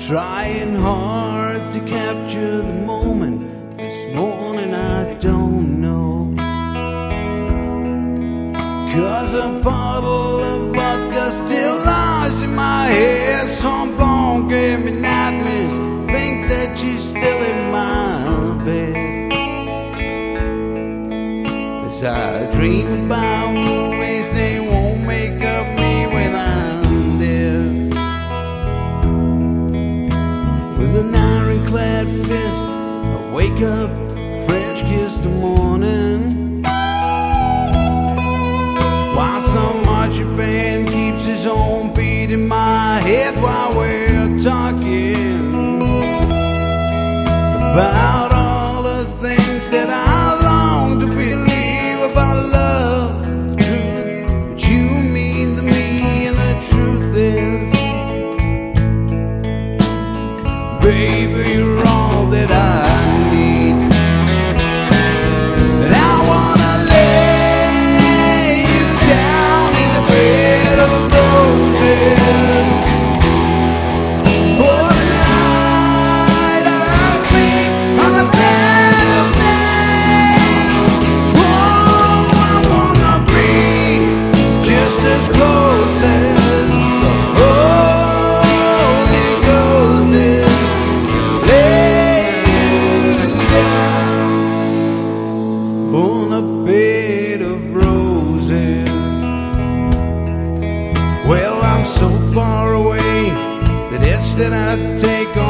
Trying hard to capture the moment. This morning I don't know, 'cause a bottle of vodka still lodged in my head. Some blonde gave me nightmares. Think that she's still in my bed as I dream about movies they won't make up me when I'm dead. With an ironclad fist, I wake up, French kiss the morning, while some marching band keeps his own beat in my head while we're talking about all the things that I long to believe about love, the truth, what you mean to me, and the truth is, baby, you're all that I need. And I wanna lay you down in a bed of roses. For tonight I'll sleep on a bed of nails. Oh, I wanna be just as close as the Holy Ghost is. Lay you down on a bed of roses. Well, I'm so far away that it's that I take on